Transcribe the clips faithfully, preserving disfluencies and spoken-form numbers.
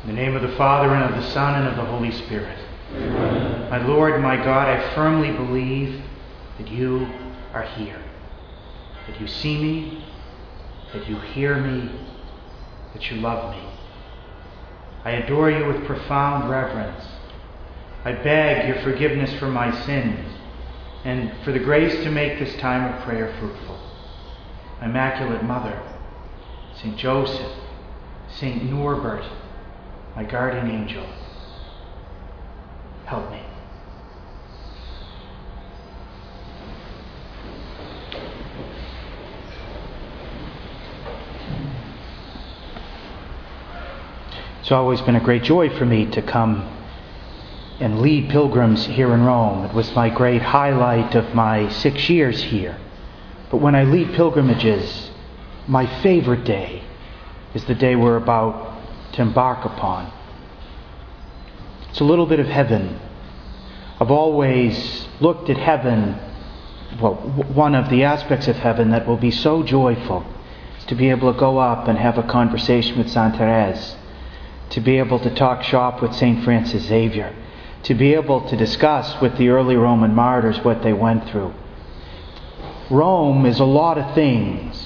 In the name of the Father, and of the Son, and of the Holy Spirit. Amen. My Lord and my God, I firmly believe that you are here, that you see me, that you hear me, that you love me. I adore you with profound reverence. I beg your forgiveness for my sins and for the grace to make this time of prayer fruitful. My Immaculate Mother, Saint Joseph, Saint Norbert, my guardian angel, help me. It's always been a great joy for me to come and lead pilgrims here in Rome. It was my great highlight of my six years here. But when I lead pilgrimages, my favorite day is the day we're about to embark upon. It's a little bit of heaven. I've always looked at heaven, well, one of the aspects of heaven that will be so joyful is to be able to go up and have a conversation with Saint Therese, to be able to talk shop with Saint Francis Xavier, to be able to discuss with the early Roman martyrs what they went through. Rome is a lot of things.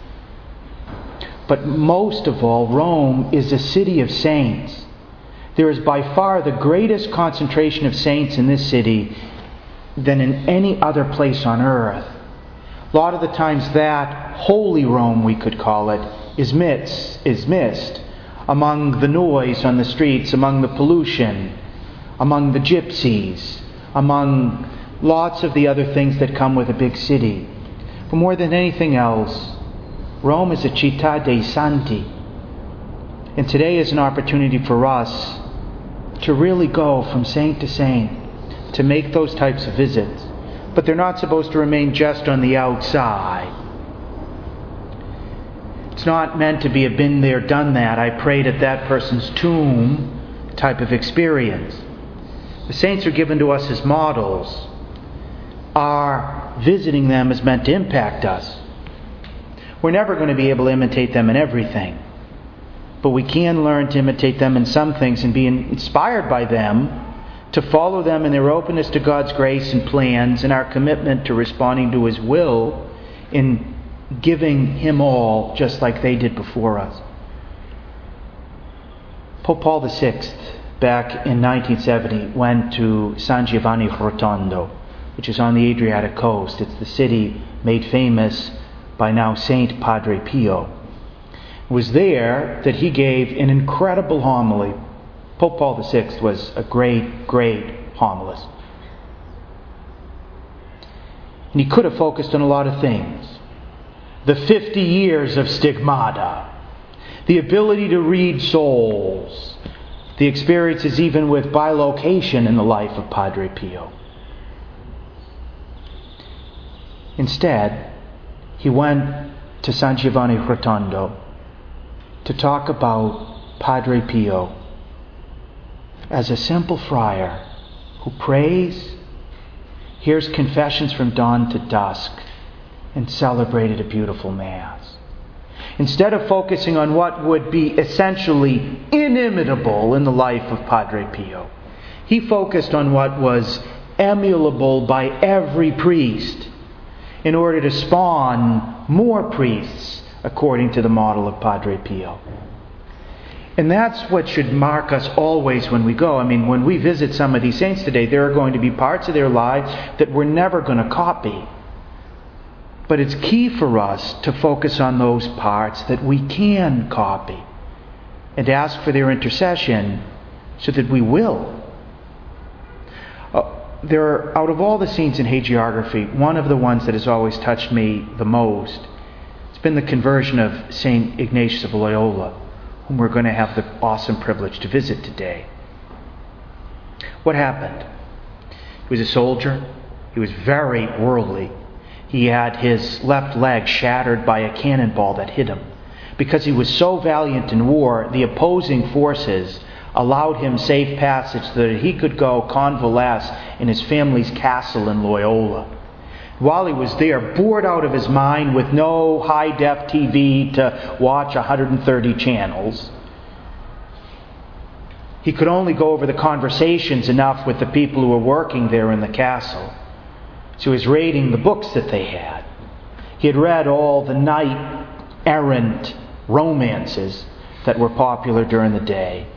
But most of all, Rome is a city of saints. There is by far the greatest concentration of saints in this city than in any other place on earth. A lot of the times that holy Rome, we could call it, is missed, is missed among the noise on the streets, among the pollution, among the gypsies, among lots of the other things that come with a big city. But more than anything else, Rome is a città dei santi. And today is an opportunity for us to really go from saint to saint, to make those types of visits. But they're not supposed to remain just on the outside. It's not meant to be a been there, done that, I prayed at that person's tomb type of experience. The saints are given to us as models. Our visiting them is meant to impact us. We're never going to be able to imitate them in everything. But we can learn to imitate them in some things and be inspired by them, to follow them in their openness to God's grace and plans and our commitment to responding to His will in giving Him all just like they did before us. Pope Paul the Sixth, back in nineteen seventy, went to San Giovanni Rotondo, which is on the Adriatic coast. It's the city made famous by now Saint Padre Pio. It was there that he gave an incredible homily. Pope Paul the Sixth was a great, great homilist. And he could have focused on a lot of things. The fifty years of stigmata, the ability to read souls, the experiences even with bilocation in the life of Padre Pio. Instead, he went to San Giovanni Rotondo to talk about Padre Pio as a simple friar who prays, hears confessions from dawn to dusk, and celebrated a beautiful Mass. Instead of focusing on what would be essentially inimitable in the life of Padre Pio, he focused on what was emulable by every priest in order to spawn more priests according to the model of Padre Pio. And that's what should mark us always when we go. I mean, when we visit some of these saints today, there are going to be parts of their lives that we're never going to copy. But it's key for us to focus on those parts that we can copy and ask for their intercession so that we will. Uh, there are, out of all the scenes in hagiography, one of the ones that has always touched me the most, it's been the conversion of Saint Ignatius of Loyola, whom we're going to have the awesome privilege to visit today. What happened? He was a soldier. He was very worldly. He had his left leg shattered by a cannonball that hit him. Because he was so valiant in war, the opposing forces allowed him safe passage so that he could go convalesce in his family's castle in Loyola. While he was there, bored out of his mind with no high-def T V to watch one hundred thirty channels, He could only go over the conversations enough with the people who were working there in the castle. So he was rating the books that they had. He had read all the knight-errant romances that were popular during the day.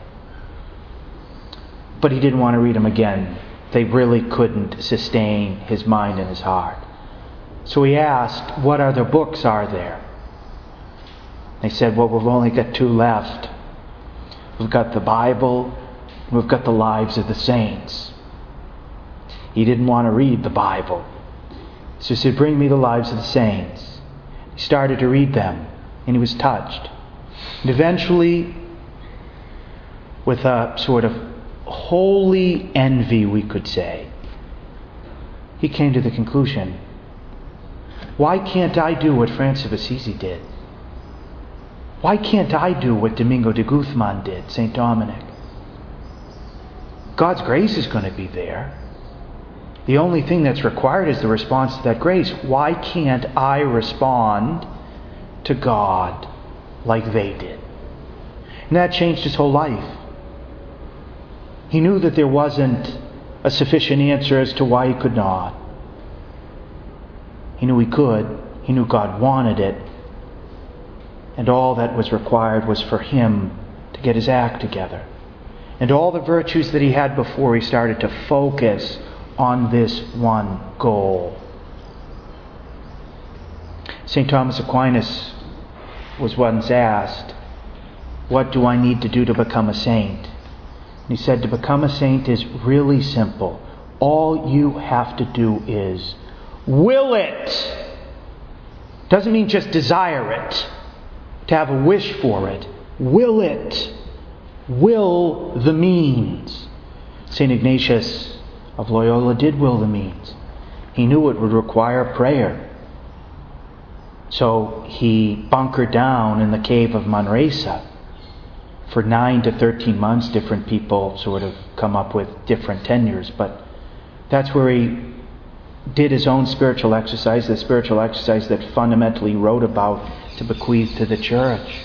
But he didn't want to read them again. They really couldn't sustain his mind and his heart. So he asked, what other books are there? They said, well, we've only got two left. We've got the Bible, and we've got the lives of the saints. He didn't want to read the Bible. So he said, bring me the lives of the saints. He started to read them, and he was touched. And eventually, with a sort of holy envy, we could say, he came to the conclusion, why can't I do what Francis of Assisi did? Why can't I do what Domingo de Guzman did, Saint Dominic? God's grace is going to be there. The only thing that's required is the response to that grace. Why can't I respond to God like they did? And that changed his whole life. He knew that there wasn't a sufficient answer as to why he could not. He knew he could. He knew God wanted it. And all that was required was for him to get his act together. And all the virtues that he had before, he started to focus on this one goal. Saint Thomas Aquinas was once asked, what do I need to do to become a saint? And he said, to become a saint is really simple. All you have to do is will it. Doesn't mean just desire it, to have a wish for it. Will it. Will the means. Saint Ignatius of Loyola did will the means. He knew it would require prayer. So he bunkered down in the cave of Manresa. For nine to thirteen months, different people sort of come up with different tenures, but that's where he did his own spiritual exercise, the spiritual exercise that fundamentally he wrote about to bequeath to the church.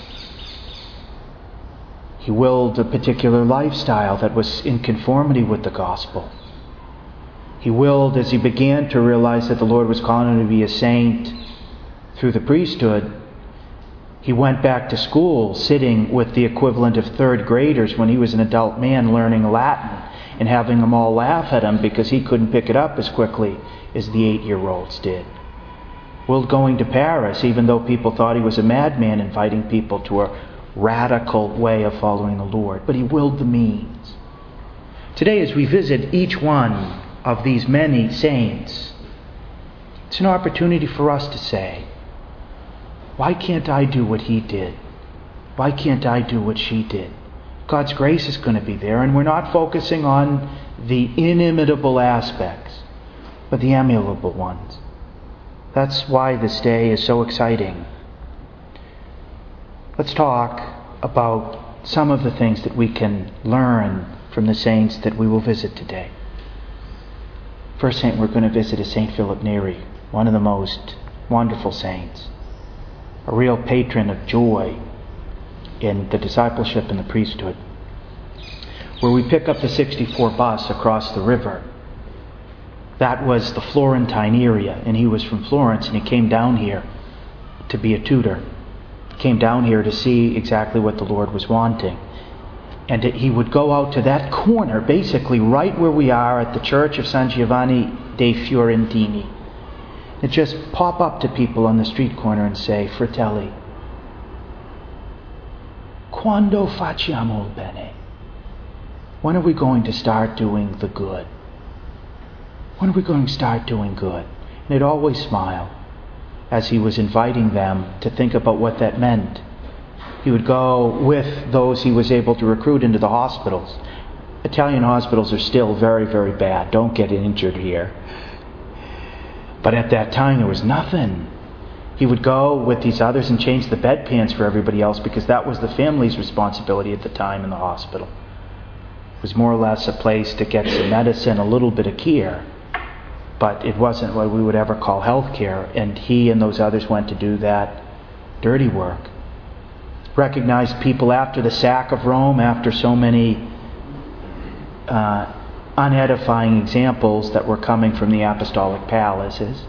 He willed a particular lifestyle that was in conformity with the gospel. He willed, as he began to realize that the Lord was calling him to be a saint through the priesthood, he went back to school sitting with the equivalent of third graders when he was an adult man learning Latin and having them all laugh at him because he couldn't pick it up as quickly as the eight-year-olds did. Willed going to Paris, even though people thought he was a madman inviting people to a radical way of following the Lord. But he willed the means. Today, as we visit each one of these many saints, it's an opportunity for us to say, why can't I do what he did? Why can't I do what she did? God's grace is going to be there, and we're not focusing on the inimitable aspects, but the emulable ones. That's why this day is so exciting. Let's talk about some of the things that we can learn from the saints that we will visit today. First saint we're going to visit is Saint Philip Neri, one of the most wonderful saints, a real patron of joy in the discipleship and the priesthood. Where we pick up the sixty-four bus across the river, that was the Florentine area, and he was from Florence, and he came down here to be a tutor. He came down here to see exactly what the Lord was wanting. And he would go out to that corner, basically right where we are at the church of San Giovanni dei Fiorentini, and just pop up to people on the street corner and say, Fratelli, quando facciamo il bene? When are we going to start doing the good? When are we going to start doing good? And he'd always smile as he was inviting them to think about what that meant. He would go with those he was able to recruit into the hospitals. Italian hospitals are still very, very bad. Don't get injured here. But at that time, there was nothing. He would go with these others and change the bedpans for everybody else because that was the family's responsibility at the time in the hospital. It was more or less a place to get some medicine, a little bit of care. But it wasn't what we would ever call health care. And he and those others went to do that dirty work. Recognized people after the sack of Rome, after so many uh, unedifying examples that were coming from the apostolic palaces,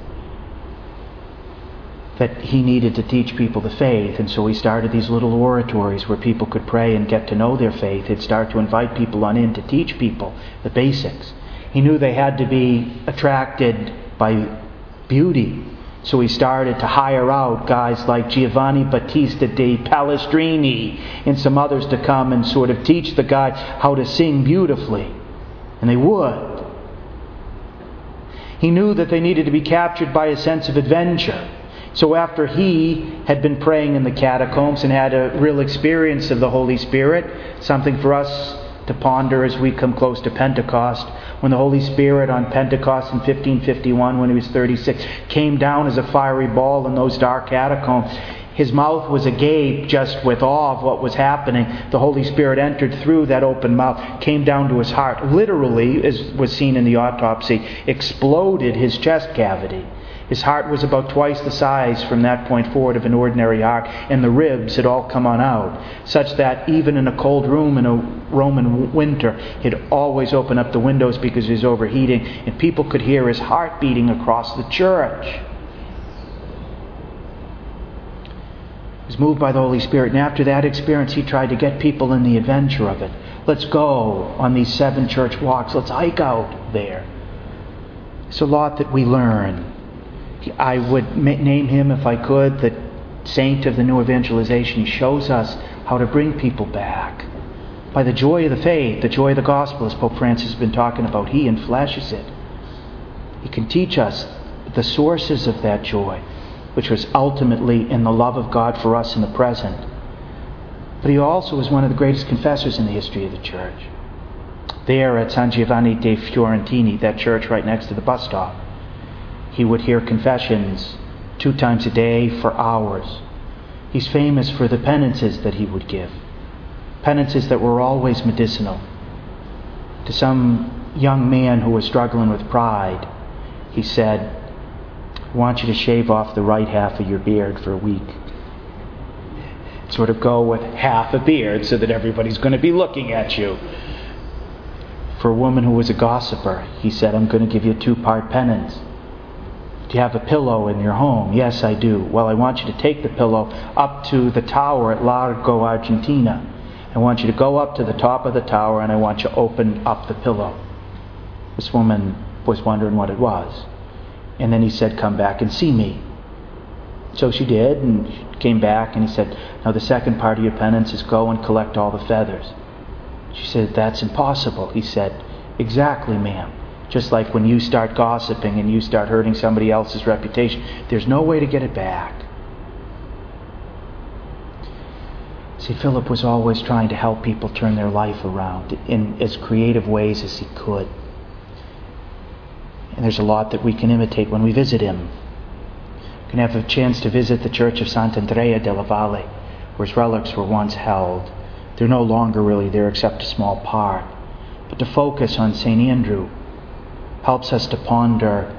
that he needed to teach people the faith. And so he started these little oratories where people could pray and get to know their faith. He'd start to invite people on in to teach people the basics. He knew they had to be attracted by beauty. So he started to hire out guys like Giovanni Battista de Palestrini and some others to come and sort of teach the guys how to sing beautifully. And they would. He knew that they needed to be captured by a sense of adventure. So after he had been praying in the catacombs and had a real experience of the Holy Spirit, something for us to ponder as we come close to Pentecost, when the Holy Spirit on Pentecost in fifteen fifty-one, when he was thirty-six, came down as a fiery ball in those dark catacombs. His mouth was agape just with awe of what was happening. The Holy Spirit entered through that open mouth, came down to his heart, literally, as was seen in the autopsy, exploded his chest cavity. His heart was about twice the size from that point forward of an ordinary heart, and the ribs had all come on out, such that even in a cold room in a Roman winter, he'd always open up the windows because he was overheating, and people could hear his heart beating across the church. He was moved by the Holy Spirit, and after that experience, he tried to get people in the adventure of it. Let's go on these seven church walks. Let's hike out there. It's a lot that we learn. I would name him, if I could, the saint of the new evangelization. He shows us how to bring people back. By the joy of the faith, the joy of the gospel, as Pope Francis has been talking about, he enfleshes it. He can teach us the sources of that joy, which was ultimately in the love of God for us in the present. But he also is one of the greatest confessors in the history of the church. There at San Giovanni dei Fiorentini, that church right next to the bus stop, he would hear confessions two times a day for hours. He's famous for the penances that he would give. Penances that were always medicinal. To some young man who was struggling with pride, he said, I want you to shave off the right half of your beard for a week. Sort of go with half a beard so that everybody's going to be looking at you. For a woman who was a gossiper, he said, I'm going to give you a two-part penance. Do you have a pillow in your home? Yes, I do. Well, I want you to take the pillow up to the tower at Largo Argentina. I want you to go up to the top of the tower and I want you to open up the pillow. This woman was wondering what it was. And then he said, come back and see me. So she did, and she came back, and he said, now the second part of your penance is go and collect all the feathers. She said, that's impossible. He said, exactly, ma'am. Just like when you start gossiping and you start hurting somebody else's reputation, there's no way to get it back. See, Philip was always trying to help people turn their life around in as creative ways as he could. And there's a lot that we can imitate when we visit him. We can have a chance to visit the church of Sant'Andrea della Valle, where his relics were once held. They're no longer really there except a small part. But to focus on Saint Andrew helps us to ponder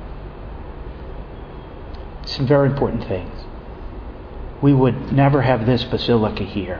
some very important things. We would never have this basilica here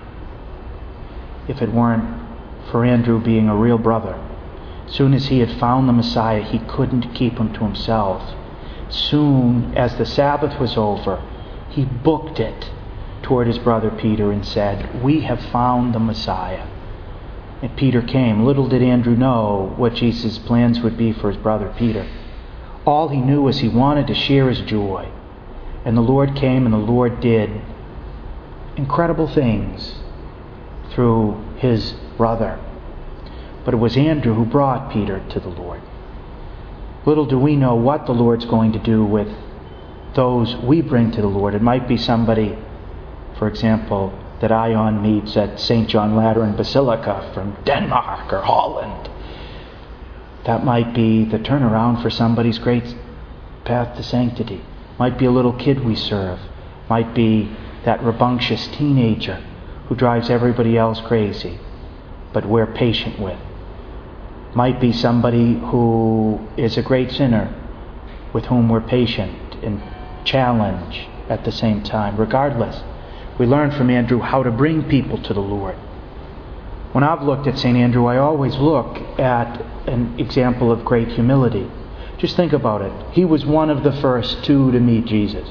if it weren't for Andrew being a real brother. Soon as he had found the Messiah, he couldn't keep him to himself. Soon as the Sabbath was over, he booked it toward his brother Peter and said, we have found the Messiah. And Peter came. Little did Andrew know what Jesus' plans would be for his brother Peter. All he knew was he wanted to share his joy. And the Lord came and the Lord did incredible things through his brother. But it was Andrew who brought Peter to the Lord. Little do we know what the Lord's going to do with those we bring to the Lord. It might be somebody, for example, that Ion meets at Saint John Lateran Basilica from Denmark or Holland. That might be the turnaround for somebody's great path to sanctity. Might be a little kid we serve. Might be that rambunctious teenager who drives everybody else crazy, but we're patient with. Might be somebody who is a great sinner with whom we're patient and challenge at the same time. Regardless, we learn from Andrew how to bring people to the Lord. When I've looked at Saint Andrew, I always look at an example of great humility. Just think about it. He was one of the first two to meet Jesus.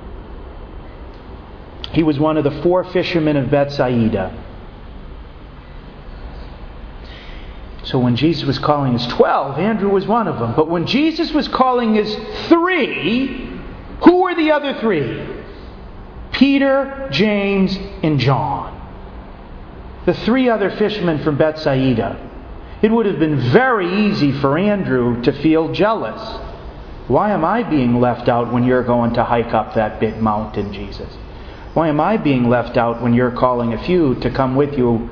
He was one of the four fishermen of Bethsaida. So when Jesus was calling his twelve, Andrew was one of them. But when Jesus was calling his three, who were the other three? Peter, James, and John. The three other fishermen from Bethsaida. It would have been very easy for Andrew to feel jealous. Why am I being left out when you're going to hike up that big mountain, Jesus? Why am I being left out when you're calling a few to come with you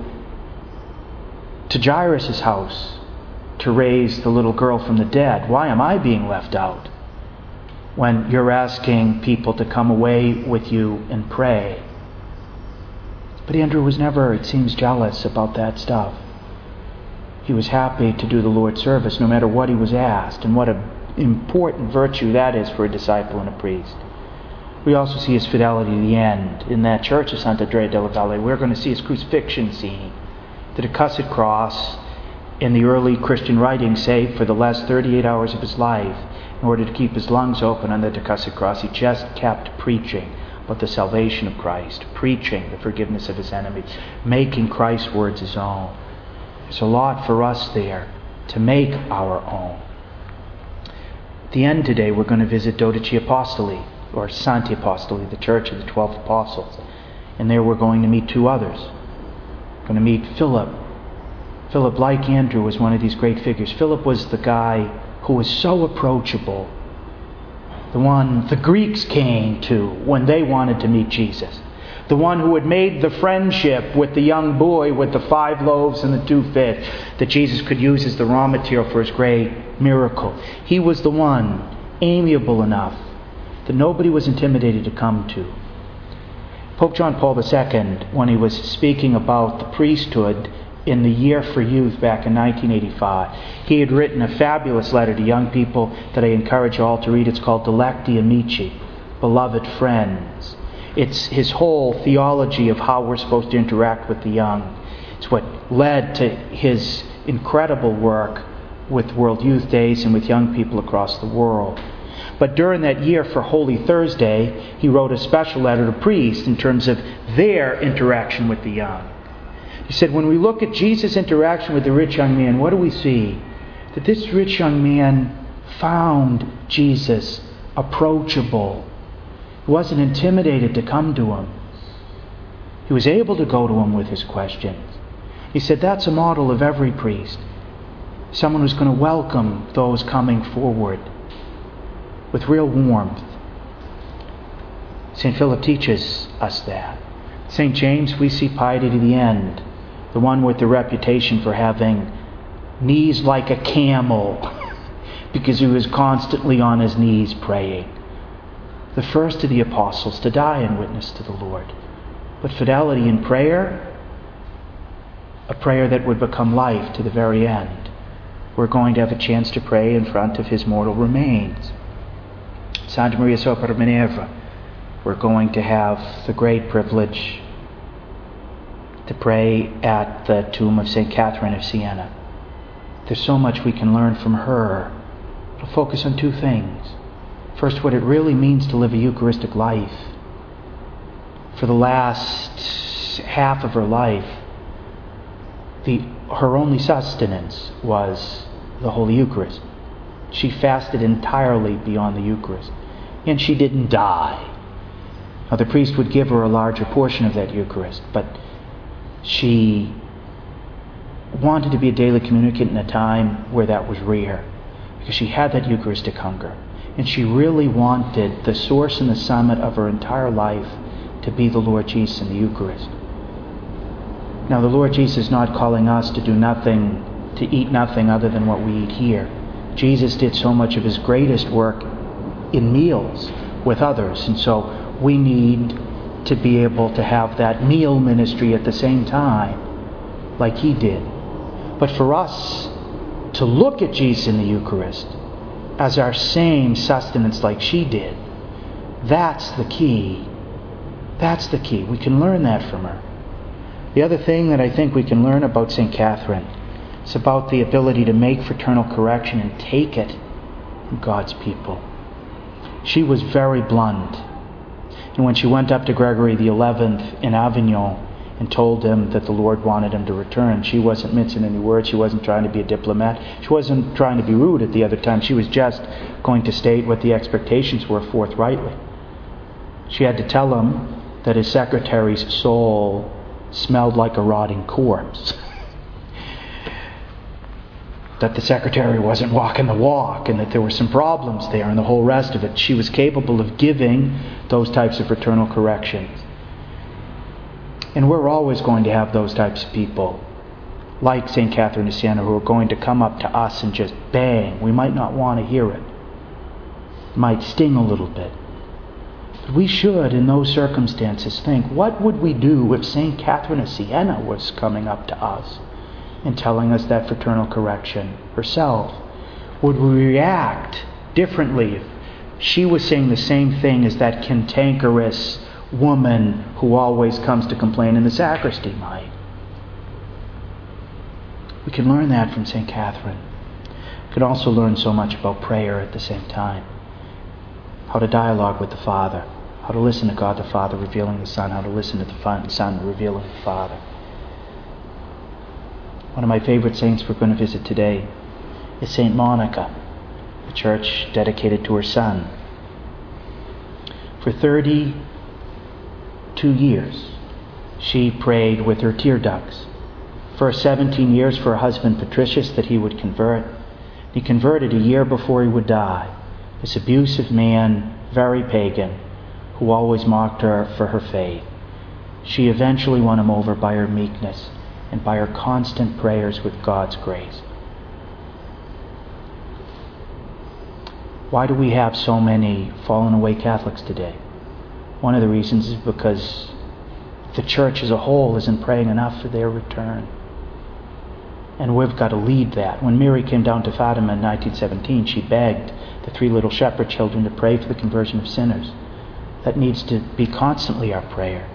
to Jairus' house to raise the little girl from the dead? Why am I being left out when you're asking people to come away with you and pray? But Andrew was never, it seems, jealous about that stuff. He was happy to do the Lord's service no matter what he was asked, and what an important virtue that is for a disciple and a priest. We also see his fidelity to the end. In that church of Sant'Andrea della Valle, we're going to see his crucifixion scene. The Decussate cross, in the early Christian writings, say for the last thirty-eight hours of his life, in order to keep his lungs open on the Decussate cross, he just kept preaching about the salvation of Christ, preaching the forgiveness of his enemies, making Christ's words his own. There's a lot for us there to make our own. At the end today, we're going to visit Dodici Apostoli, or Santi Apostoli, the Church of the Twelve Apostles. And there we're going to meet two others. We're going to meet Philip. Philip, like Andrew, was one of these great figures. Philip was the guy who was so approachable. The one the Greeks came to when they wanted to meet Jesus. The one who had made the friendship with the young boy with the five loaves and the two fish that Jesus could use as the raw material for his great miracle. He was the one amiable enough that nobody was intimidated to come to. Pope John Paul the Second, when he was speaking about the priesthood in the Year for Youth back in nineteen eighty-five, he had written a fabulous letter to young people that I encourage you all to read. It's called Dilecti Amici, Beloved Friends. It's his whole theology of how we're supposed to interact with the young. It's what led to his incredible work with World Youth Days and with young people across the world. But during that year for Holy Thursday, he wrote a special letter to priests in terms of their interaction with the young. He said, when we look at Jesus' interaction with the rich young man, what do we see? That this rich young man found Jesus approachable. He wasn't intimidated to come to him. He was able to go to him with his questions. He said that's a model of every priest. Someone who's going to welcome those coming forward with real warmth. Saint Philip teaches us that. Saint James, we see piety to the end. The one with the reputation for having knees like a camel because he was constantly on his knees praying. The first of the apostles to die in witness to the Lord. But fidelity in prayer, a prayer that would become life to the very end. We're going to have a chance to pray in front of his mortal remains. Santa Maria sopra Minerva, we're going to have the great privilege to pray at the tomb of Saint Catherine of Siena. There's so much we can learn from her. It'll focus on two things. First, what it really means to live a Eucharistic life. For the last half of her life, the, her only sustenance was the Holy Eucharist. She fasted entirely beyond the Eucharist. And she didn't die. Now, the priest would give her a larger portion of that Eucharist, but she wanted to be a daily communicant in a time where that was rare, because she had that Eucharistic hunger. And she really wanted the source and the summit of her entire life to be the Lord Jesus in the Eucharist. Now, the Lord Jesus is not calling us to do nothing, to eat nothing other than what we eat here. Jesus did so much of his greatest work in meals with others, and so we need to be able to have that meal ministry at the same time, like he did. But for us to look at Jesus in the Eucharist as our same sustenance like she did, that's the key. That's the key. We can learn that from her. The other thing that I think we can learn about Saint Catherine is about the ability to make fraternal correction and take it from God's people. She was very blunt. And when she went up to Gregory the eleventh in Avignon and told him that the Lord wanted him to return, she wasn't mincing any words. She wasn't trying to be a diplomat. She wasn't trying to be rude at the other time. She was just going to state what the expectations were forthrightly. She had to tell him that his secretary's soul smelled like a rotting corpse. That the secretary wasn't walking the walk, and that there were some problems there, and the whole rest of it. She was capable of giving those types of fraternal corrections. And we're always going to have those types of people, like Saint Catherine of Siena, who are going to come up to us and just bang. We might not want to hear it. It might sting a little bit. But we should, in those circumstances, think, what would we do if Saint Catherine of Siena was coming up to us and telling us that fraternal correction herself? Would we react differently if she was saying the same thing as that cantankerous woman who always comes to complain in the sacristy might? We can learn that from Saint Catherine. We can also learn so much about prayer at the same time. How to dialogue with the Father. How to listen to God the Father revealing the Son. How to listen to the Son revealing the Father. One of my favorite saints we're going to visit today is Saint Monica, a church dedicated to her son. For thirty-two years, she prayed with her tear ducts. For seventeen years for her husband Patricius, that he would convert. He converted a year before he would die. This abusive man, very pagan, who always mocked her for her faith. She eventually won him over by her meekness and by her constant prayers with God's grace. Why do we have so many fallen away Catholics today? One of the reasons is because the church as a whole isn't praying enough for their return. And we've got to lead that. When Mary came down to Fatima in nineteen seventeen, she begged the three little shepherd children to pray for the conversion of sinners. That needs to be constantly our prayer.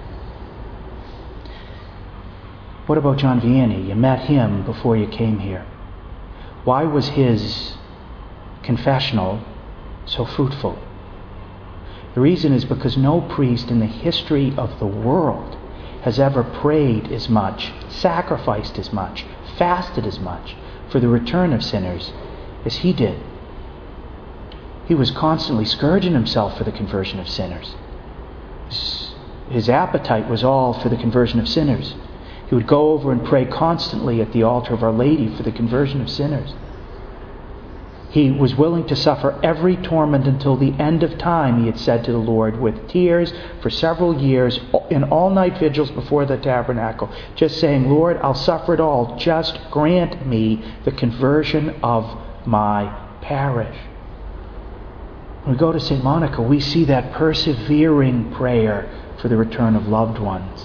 What about John Vianney? You met him before you came here. Why was his confessional so fruitful? The reason is because no priest in the history of the world has ever prayed as much, sacrificed as much, fasted as much for the return of sinners as he did. He was constantly scourging himself for the conversion of sinners. His, his appetite was all for the conversion of sinners. He would go over and pray constantly at the altar of Our Lady for the conversion of sinners. He was willing to suffer every torment until the end of time, he had said to the Lord, with tears for several years, in all-night vigils before the tabernacle, just saying, Lord, I'll suffer it all. Just grant me the conversion of my parish. When we go to Saint Monica, we see that persevering prayer for the return of loved ones.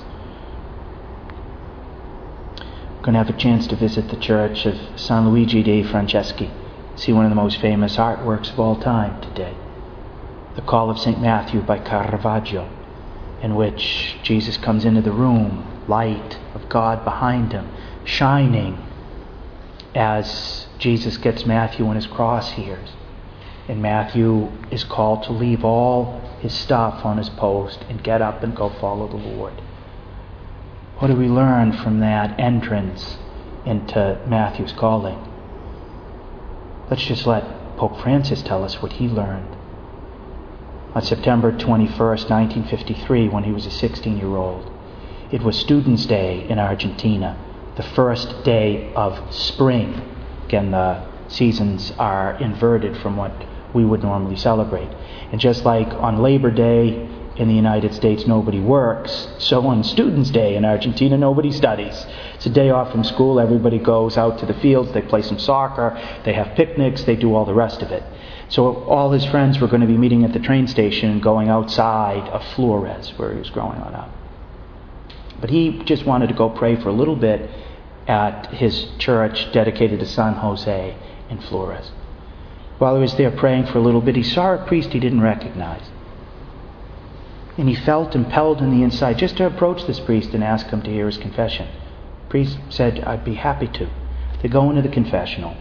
We're going to have a chance to visit the church of San Luigi dei Franceschi. See one of the most famous artworks of all time today. The Call of Saint Matthew by Caravaggio, in which Jesus comes into the room, light of God behind him, shining as Jesus gets Matthew on his crosshairs. And Matthew is called to leave all his stuff on his post and get up and go follow the Lord. What do we learn from that entrance into Matthew's calling? Let's just let Pope Francis tell us what he learned. On September twenty-first, nineteen fifty-three, when he was a sixteen-year-old, it was Students' Day in Argentina, the first day of spring. Again, the seasons are inverted from what we would normally celebrate. And just like on Labor Day in the United States nobody works, so on Students' Day in Argentina nobody studies. It's a day off from school, everybody goes out to the fields, they play some soccer, they have picnics, they do all the rest of it. So all his friends were going to be meeting at the train station and going outside of Flores, where he was growing on up. But he just wanted to go pray for a little bit at his church dedicated to San Jose in Flores. While he was there praying for a little bit, he saw a priest he didn't recognize. And he felt impelled in the inside just to approach this priest and ask him to hear his confession. The priest said, I'd be happy to. They go into the confessional.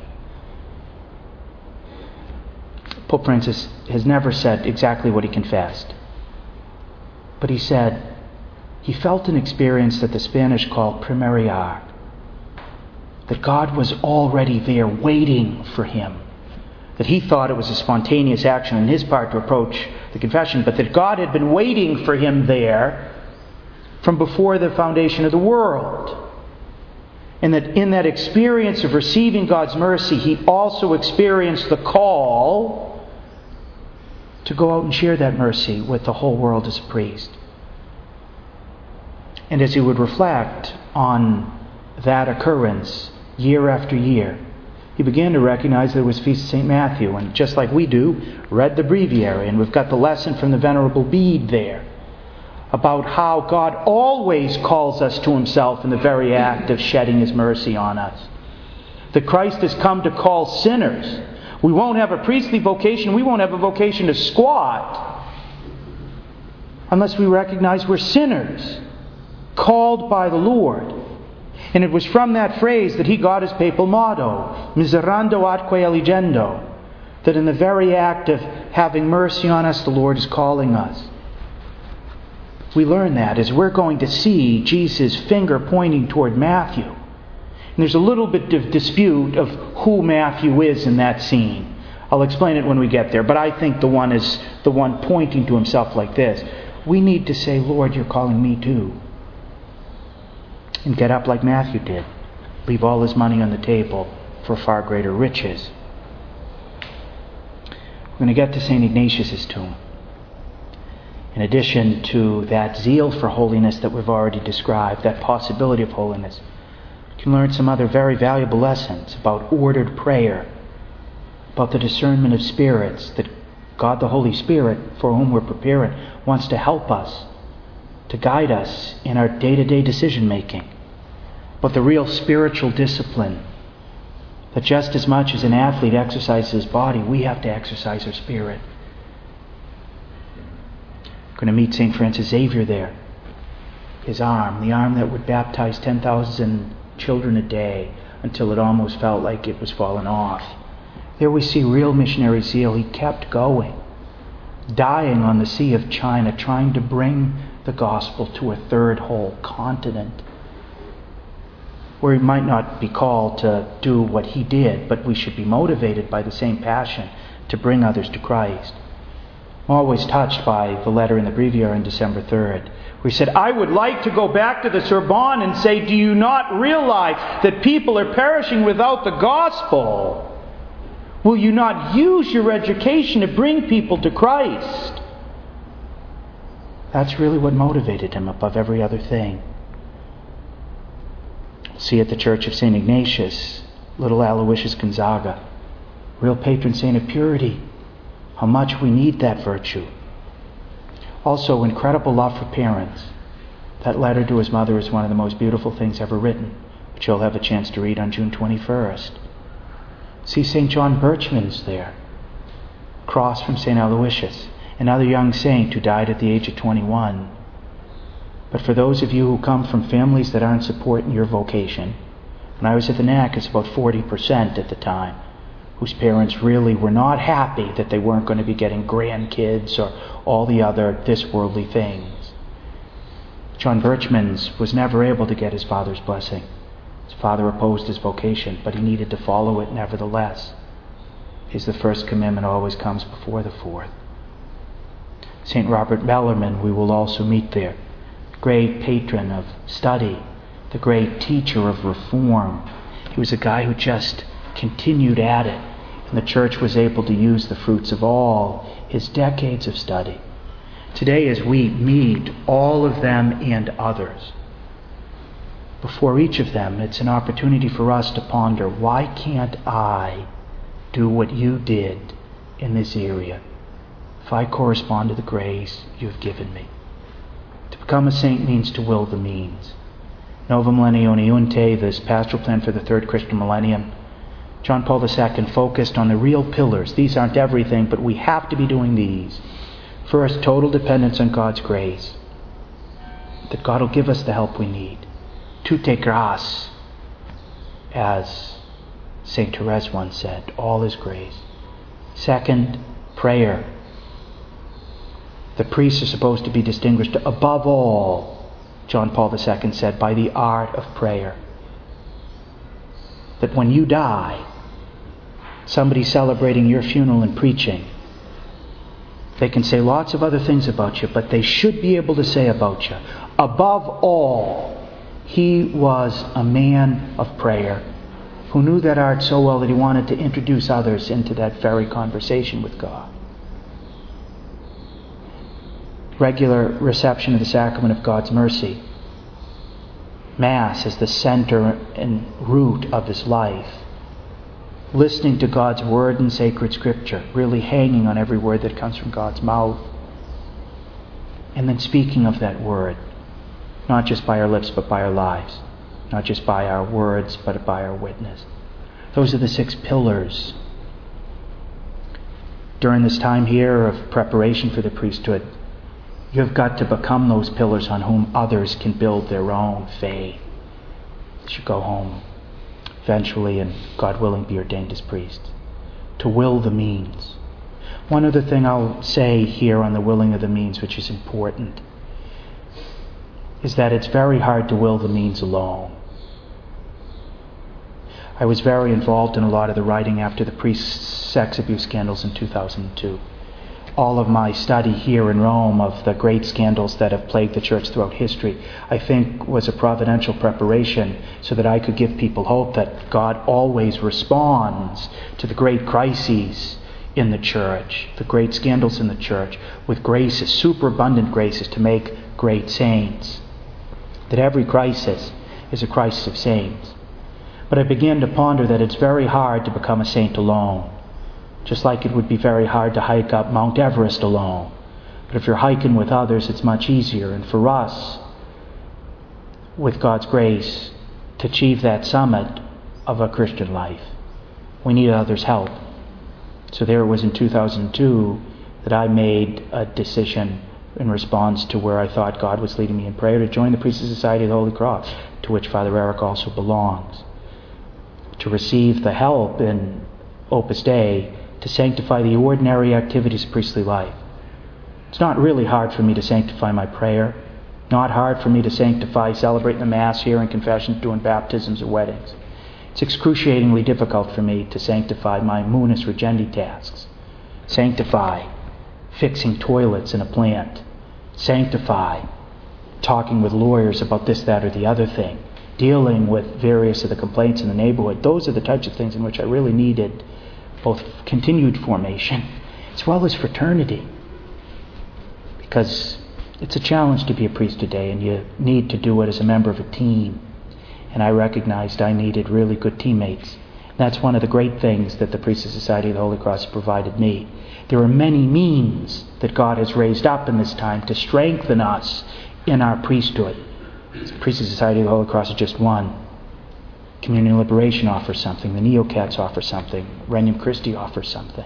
Pope Francis has never said exactly what he confessed. But he said he felt an experience that the Spanish call primariar. That God was already there waiting for him. That he thought it was a spontaneous action on his part to approach the confession, but that God had been waiting for him there from before the foundation of the world. And that in that experience of receiving God's mercy, he also experienced the call to go out and share that mercy with the whole world as a priest. And as he would reflect on that occurrence year after year, he began to recognize that it was Feast of Saint Matthew, and just like we do, read the breviary, and we've got the lesson from the Venerable Bede there about how God always calls us to himself in the very act of shedding his mercy on us. That Christ has come to call sinners. We won't have a priestly vocation, we won't have a vocation to squat unless we recognize we're sinners, called by the Lord. And it was from that phrase that he got his papal motto, Miserando atque eligendo, that in the very act of having mercy on us, the Lord is calling us. We learn that as we're going to see Jesus' finger pointing toward Matthew. And there's a little bit of dispute of who Matthew is in that scene. I'll explain it when we get there, but I think the one is the one pointing to himself like this. We need to say, Lord, you're calling me too. And get up like Matthew did. Leave all his money on the table for far greater riches. We're going to get to Saint Ignatius' tomb. In addition to that zeal for holiness that we've already described, that possibility of holiness, you can learn some other very valuable lessons about ordered prayer, about the discernment of spirits, that God the Holy Spirit, for whom we're preparing, wants to help us, to guide us in our day-to-day decision-making. But the real spiritual discipline, that just as much as an athlete exercises his body, we have to exercise our spirit. We're going to meet Saint Francis Xavier there. His arm, the arm that would baptize ten thousand children a day until it almost felt like it was falling off. There we see real missionary zeal. He kept going, dying on the Sea of China, trying to bring the gospel to a third whole continent, where he might not be called to do what he did, but we should be motivated by the same passion to bring others to Christ. I'm always touched by the letter in the breviary on December third, where he said, I would like to go back to the Sorbonne and say, do you not realize that people are perishing without the gospel? Will you not use your education to bring people to Christ? That's really what motivated him above every other thing. See at the Church of Saint Ignatius, little Aloysius Gonzaga, real patron saint of purity, how much we need that virtue. Also, incredible love for parents. That letter to his mother is one of the most beautiful things ever written, which you'll have a chance to read on June twenty-first. See Saint John Birchman's there, cross from Saint Aloysius, another young saint who died at the age of twenty-one. But for those of you who come from families that aren't supporting your vocation, when I was at the N A C, it's about forty percent at the time, whose parents really were not happy that they weren't going to be getting grandkids or all the other this worldly things. John Birchman's was never able to get his father's blessing. His father opposed his vocation, but he needed to follow it nevertheless. His the first commandment always comes before the fourth. Saint Robert Bellarmine we will also meet there, great patron of study, the great teacher of reform. He was a guy who just continued at it, and the Church was able to use the fruits of all his decades of study. Today, as we meet all of them and others, before each of them, it's an opportunity for us to ponder, why can't I do what you did in this area if I correspond to the grace you've given me? To become a saint means to will the means. Novum Millennium Uniunte, this pastoral plan for the third Christian millennium, John Paul the Second focused on the real pillars. These aren't everything, but we have to be doing these. First, total dependence on God's grace. That God will give us the help we need. Tout est grâce, as Saint Therese once said. All is grace. Second, prayer. The priests are supposed to be distinguished above all, John Paul the Second said, by the art of prayer. That when you die, somebody celebrating your funeral and preaching, they can say lots of other things about you, but they should be able to say about you, above all, he was a man of prayer who knew that art so well that he wanted to introduce others into that very conversation with God. Regular reception of the sacrament of God's mercy. Mass is the center and root of his life. Listening to God's word in sacred scripture, really hanging on every word that comes from God's mouth. And then speaking of that word, not just by our lips but by our lives. Not just by our words but by our witness. Those are the six pillars. During this time here of preparation for the priesthood, you've got to become those pillars on whom others can build their own faith. You should go home eventually and, God willing, be ordained as priests. To will the means. One other thing I'll say here on the willing of the means, which is important, is that it's very hard to will the means alone. I was very involved in a lot of the writing after the priest's sex abuse scandals in two thousand two. All of my study here in Rome of the great scandals that have plagued the church throughout history, I think was a providential preparation so that I could give people hope that God always responds to the great crises in the church, the great scandals in the church, with graces, superabundant graces to make great saints. That every crisis is a crisis of saints. But I began to ponder that it's very hard to become a saint alone. Just like it would be very hard to hike up Mount Everest alone. But if you're hiking with others, it's much easier. And for us, with God's grace, to achieve that summit of a Christian life, we need others' help. So there it was in two thousand two that I made a decision in response to where I thought God was leading me in prayer to join the Priestly Society of the Holy Cross, to which Father Eric also belongs. To receive the help in Opus Dei to sanctify the ordinary activities of priestly life. It's not really hard for me to sanctify my prayer. Not hard for me to sanctify celebrating the Mass, hearing confessions, doing baptisms or weddings. It's excruciatingly difficult for me to sanctify my munus regendi tasks. Sanctify fixing toilets in a plant. Sanctify talking with lawyers about this, that, or the other thing. Dealing with various of the complaints in the neighborhood. Those are the types of things in which I really needed both continued formation as well as fraternity. Because it's a challenge to be a priest today, and you need to do it as a member of a team. And I recognized I needed really good teammates. That's one of the great things that the Priestly Society of the Holy Cross provided me. There are many means that God has raised up in this time to strengthen us in our priesthood. The Priestly Society of the Holy Cross is just one. Communion Liberation offers something. The Neocats offer something. Regnum Christi offers something.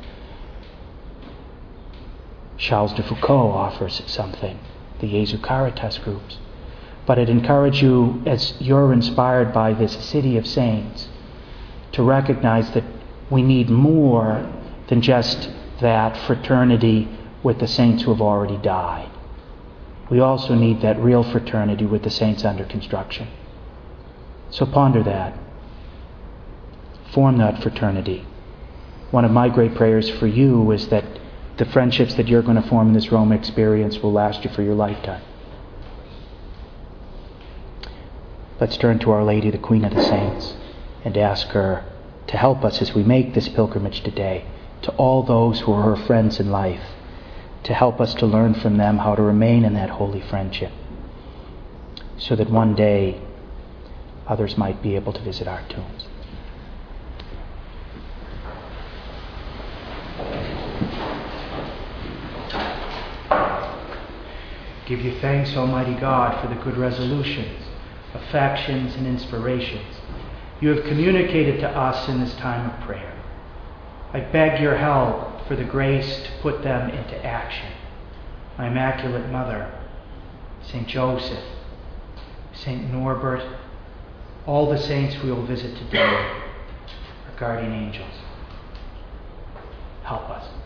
Charles de Foucault offers something. The Jesu Caritas groups. But I'd encourage you, as you're inspired by this city of saints, to recognize that we need more than just that fraternity with the saints who have already died. We also need that real fraternity with the saints under construction. So ponder that. Form that fraternity. One of my great prayers for you is that the friendships that you're going to form in this Rome experience will last you for your lifetime. Let's turn to Our Lady, the Queen of the Saints, and ask her to help us as we make this pilgrimage today to all those who are her friends in life, to help us to learn from them how to remain in that holy friendship, so that one day others might be able to visit our tombs. Give you thanks, Almighty God, for the good resolutions, affections, and inspirations you have communicated to us in this time of prayer. I beg your help for the grace to put them into action. my Immaculate Mother, Saint Joseph, Saint Norbert, all the saints we will visit today, our guardian angels. Help us.